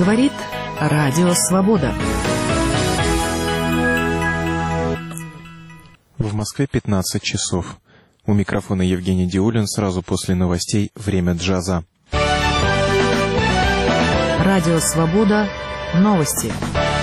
Говорит Радио Свобода. В Москве 15 часов. У микрофона Евгений Диулин. Сразу после новостей «Время джаза». Радио Свобода. Новости.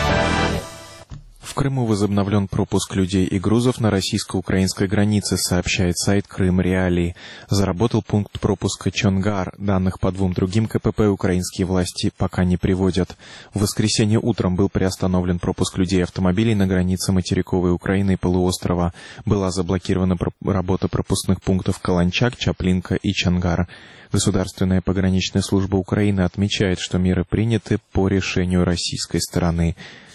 В Крыму возобновлен пропуск людей и грузов на российско-украинской границе, сообщает сайт Крым Реалии. Заработал пункт пропуска Чонгар. Данных по двум другим КПП украинские власти пока не приводят. В воскресенье утром был приостановлен пропуск людей и автомобилей на границе материковой Украины и полуострова. Была заблокирована работа пропускных пунктов Каланчак, Чаплинка и Чонгар. Государственная пограничная служба Украины отмечает, что меры приняты по решению российской стороны.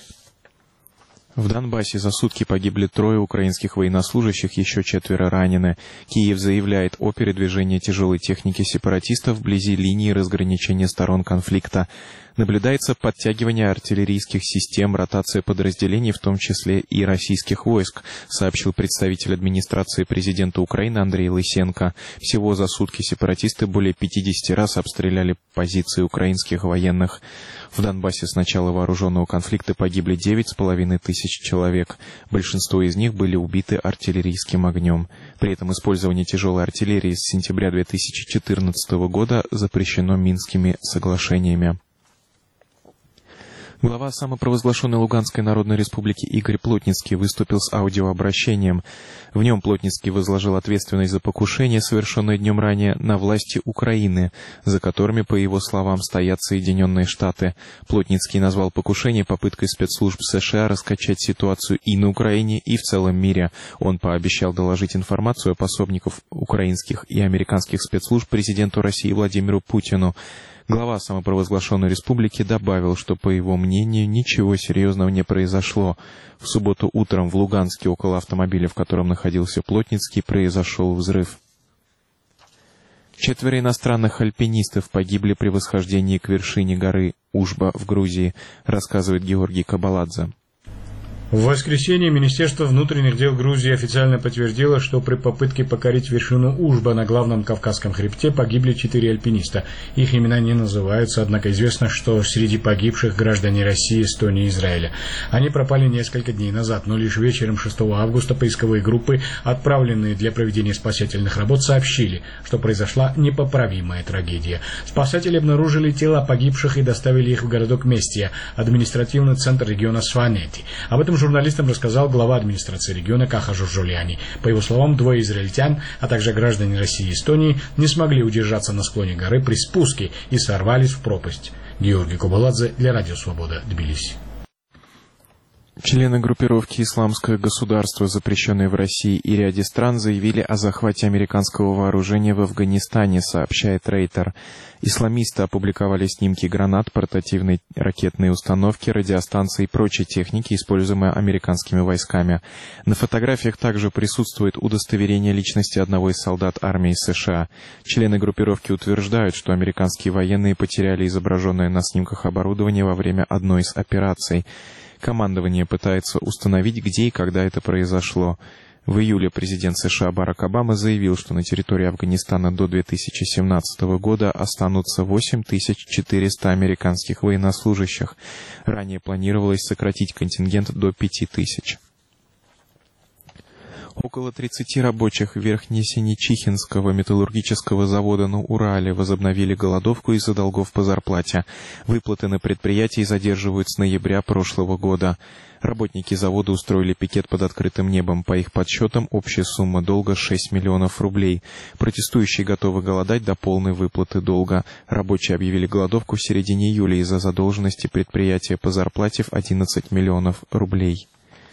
В Донбассе за сутки погибли 3 украинских военнослужащих, еще 4 ранены. Киев заявляет о передвижении тяжелой техники сепаратистов вблизи линии разграничения сторон конфликта. Наблюдается подтягивание артиллерийских систем, ротация подразделений, в том числе и российских войск, сообщил представитель администрации президента Украины Андрей Лысенко. Всего за сутки сепаратисты более 50 раз обстреляли позиции украинских военных. В Донбассе с начала вооруженного конфликта погибли 9,5 тысяч человек. Большинство из них были убиты артиллерийским огнем. При этом использование тяжелой артиллерии с сентября 2014 года запрещено Минскими соглашениями. Глава самопровозглашенной Луганской Народной Республики Игорь Плотницкий выступил с аудиообращением. В нем Плотницкий возложил ответственность за покушение, совершенное днем ранее, на власти Украины, за которыми, по его словам, стоят Соединенные Штаты. Плотницкий назвал покушение попыткой спецслужб США раскачать ситуацию и на Украине, и в целом мире. Он пообещал доложить информацию о пособниках украинских и американских спецслужб президенту России Владимиру Путину. Глава самопровозглашенной республики добавил, что, по его мнению, ничего серьезного не произошло. В субботу утром в Луганске около автомобиля, в котором находился Плотницкий, произошел взрыв. 4 иностранных альпинистов погибли при восхождении к вершине горы Ужба в Грузии, рассказывает Георгий Кабаладзе. В воскресенье Министерство внутренних дел Грузии официально подтвердило, что при попытке покорить вершину Ужба на главном Кавказском хребте погибли 4 альпиниста. Их имена не называются, однако известно, что среди погибших граждане России, Эстонии и Израиля. Они пропали несколько дней назад, но лишь вечером 6 августа поисковые группы, отправленные для проведения спасательных работ, сообщили, что произошла непоправимая трагедия. Спасатели обнаружили тела погибших и доставили их в городок Местия, административный центр региона Сванети. Об этом журналистам рассказал глава администрации региона Каха Журжуляни. По его словам, 2 израильтян, а также граждане России и Эстонии не смогли удержаться на склоне горы при спуске и сорвались в пропасть. Георгий Кабаладзе для Радио Свобода, Тбилиси. Члены группировки «Исламское государство», запрещенные в России и ряде стран, заявили о захвате американского вооружения в Афганистане, сообщает Рейтер. Исламисты опубликовали снимки гранат, портативной ракетной установки, радиостанций и прочей техники, используемой американскими войсками. На фотографиях также присутствует удостоверение личности одного из солдат армии США. Члены группировки утверждают, что американские военные потеряли изображенное на снимках оборудование во время одной из операций. Командование пытается установить, где и когда это произошло. В июле президент США Барак Обама заявил, что на территории Афганистана до 2017 года останутся 8400 американских военнослужащих. Ранее планировалось сократить контингент до 5000. Около 30 рабочих Верхнесинечихинского металлургического завода на Урале возобновили голодовку из-за долгов по зарплате. Выплаты на предприятии задерживают с ноября прошлого года. Работники завода устроили пикет под открытым небом. По их подсчетам, общая сумма долга 6 миллионов рублей. Протестующие готовы голодать до полной выплаты долга. Рабочие объявили голодовку в середине июля из-за задолженности предприятия по зарплате в 11 миллионов рублей.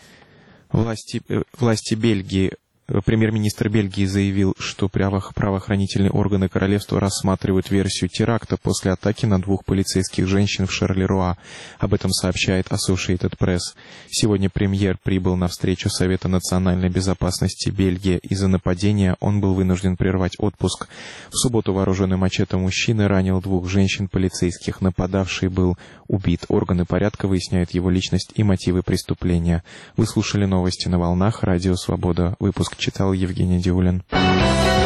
Власти Бельгии. Премьер-министр Бельгии заявил, что правоохранительные органы королевства рассматривают версию теракта после атаки на 2 полицейских женщин в Шарлеруа. Об этом сообщает Associated Press. Сегодня премьер прибыл на встречу Совета национальной безопасности Бельгии. Из-за нападения он был вынужден прервать отпуск. В субботу вооруженный мачете мужчина ранил 2 женщин-полицейских. Нападавший был убит. Органы порядка выясняют его личность и мотивы преступления. Вы слушали новости на волнах Радио Свобода. Выпуск читал Евгений Диулин.